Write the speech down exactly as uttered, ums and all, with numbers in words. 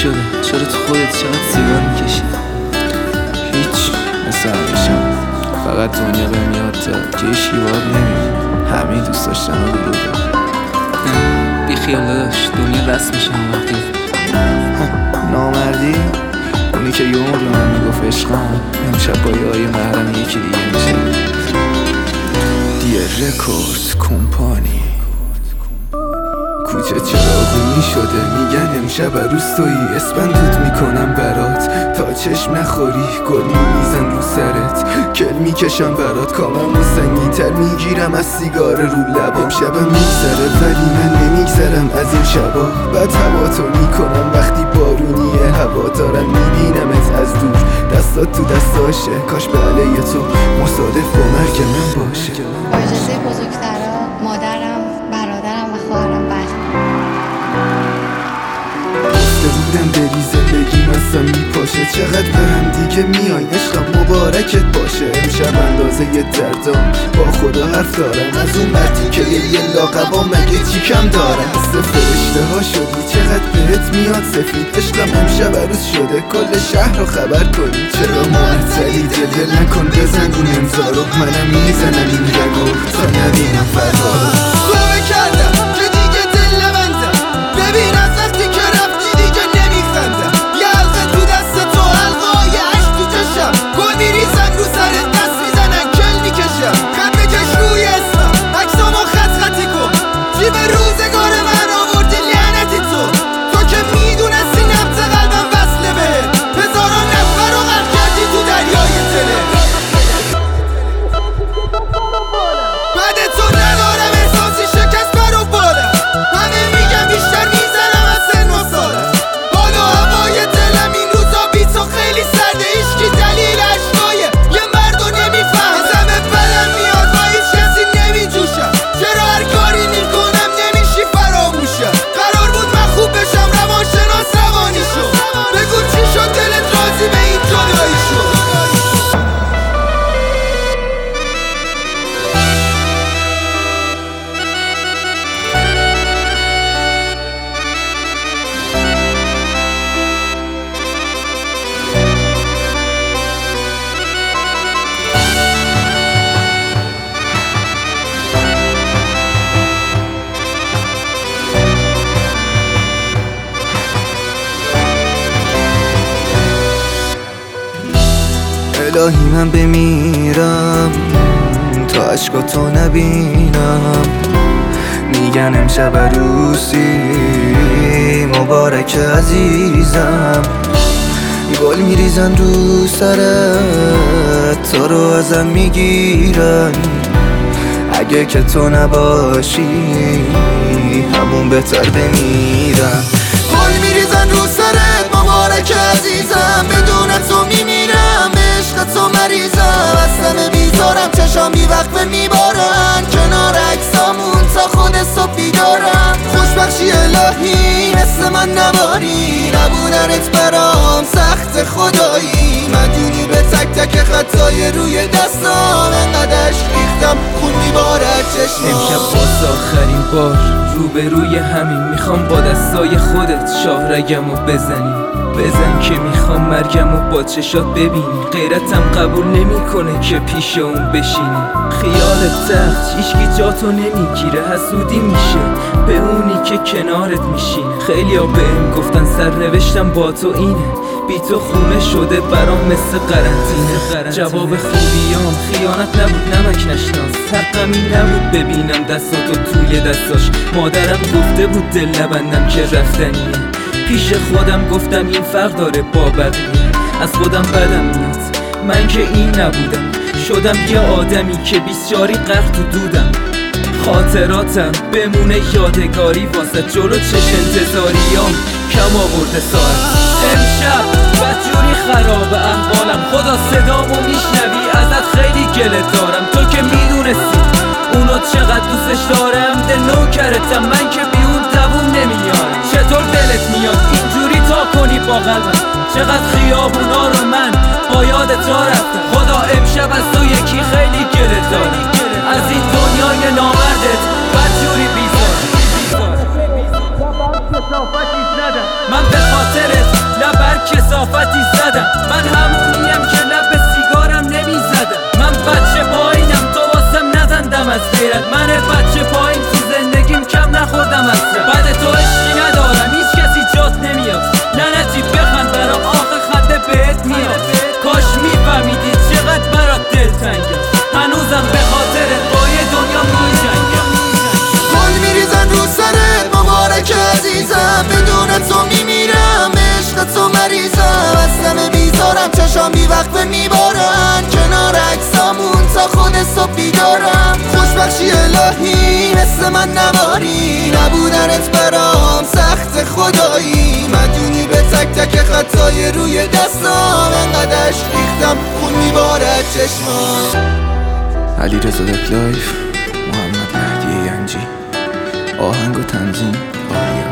شده؟ چرا تو خودت چقدر سیگار میکشی؟ هیچ، مثل همیشم. فقط دنیا به میاد تا که شیواب نمیبینی. همه دوست داشتن رو دروغه. بی خیال داداش، دنیا رسم میشه هم وقتی نامردی اونی که یه عمر به من میگفت عشقم امشب با یه محرم یکی دیگه میشه. دیر رکورد کمپانی کوچه چراغونی شده، میگن امشب عروس تویی، اسپندود میکنم برات تا چشم نخوری، گل میزن رو سرت، کل میکشم برات، کامم و سنگین تر میگیرم از سیگار رو لبم. شبم میگذره ولی من نمیگذرم از این شبا، بعد هوا تو میکنم وقتی بارونیه هوا، دارم میبینمت از دور، دستات تو دستاشه، کاش به علیه تو مصادف با مرگ من باشه. با اجازه بزرگترا، مادرم، برادرم و خواهرم بخت گفته بودم بری زندگیم اصلا میپاشه، چقدر به هم دیگه میای عشقم مبارکت باشه. امشب اندازه یه دردام با خدا حرف دارم، از اون مردی که یه لاقبا مگه چی کم دارم. مثل فرشته ها شدی چقدر بهت میاد سفید، عشقم امشب عروس شده، کل شهر رو خبر کنی. چرا معطلی دل دل نکن بزن این امضا رو، منم میزنم این رگو تا نبینم فردا رو. خوبه کردم که دیگه دل نبندم، ببین از وقتی که رفتی دیگه نمیخندم. یه حلقه تو دست تو، حلقه های عشق تو چشم، گل میریزن رو سرت، دست میزنن کل میکشم. خط بکش روی اسمم، عکسامو خط خطی کن، جیب روزگار من آوردی لعنتی تو. تو که میدونستی نبض قلبم وصله بهت، هزاران نفر رو غرق کردی تو دریای دلت. بعد تو ندارم احساسی شکست برو بالم، همه میگم بیشتر میزنم از سن و سالم. حال و هوای دلم این روزا بی تو خیلی سرده، هیچکی دلیل عشقای یه مردو نمیفهم. از همه بدم میاد با هیچ کسی نمیجوشم، چرا هر کاری میکنم نمیشی فراموشم. قرار بود من خوب بشم، روانشناس روانی شد، بگو چی شد دلت راضی به این جدایی شد. الهی من بمیرم تا عشقاتو نبینم، میگن امشب عروسی مبارک عزیزم، گل میریزن رو سرت تا رو ازم میگیرن، اگه که تو نباشی همون بهتر بمیرم. گل میریزن رو سرت مبارک عزیزم، بدون تو میمیرم، عشق تو مریضم، از همه بیزارم، چشام بی وقفه میبارن کنار عکسامون تا خود صبح بیدارم. خوشبخشی الهی مثل من نباری، نبودنت برام سخت خدایی، مدیونی به تک تک خطای روی دستام، انقدر عشق ریختم خون میباره چشمام. امشب باز آخرین بار روبروی همین، میخوام با دستای خودت شاهرگمو بزنی، بزن که میخوام مرگمو با چشات ببینی. غیرتم قبول نمیکنه که پیش اون بشینی، خیالت تخت هیچکی جاتو نمیگیره، حسودی میشه به اونی که کنارت میشینه. خیلیا بهم گفتن سرنوشتم با تو اینه، بی تو خونه شده برام مثل قرنطینه. جواب خوبیام خیانت نبود نمک نشناس، حقم این نبود ببینم دستاتو توی دستاش. مادرم گفته بود دل نبندم که رفتنیه، پیش خودم گفتم این فرق داره با بقیه. از خودم بدم میاد من که این نبودم، شدم یه آدمی که بیسیاری غرق تو دودم. خاطراتم بمونه یادگاری واسه جلو چش انتظاریام کم آورده ساعت. امشب بدجوری خراب احوالم، خدا صدامو میشنوی ازت خیلی گله دارم. تو که میدونستی اونو چقدر دوستش دارم، دل نوکرتم من که بی اون دووم نمیارم. چطور دلت میاد اینجوری تا کنی با قلبم، چقدر خیابونا رو من با یادت تا رفتم. خدا امشب از تو یکی خیلی گله دارم، از این دنیای نامردت بدجوری بیزار. من به خاطرت صبح بیدارم خوشبخشی الهی مثل من نواری نبودنت برام سخت خدایی مدیونی به تک تک خطای روی دستام انقدر عشق ریختم خون میبارد چشمام. علیرضا دک لایف، محمد مهدی ینجی، آهنگ و تنظیم آریا.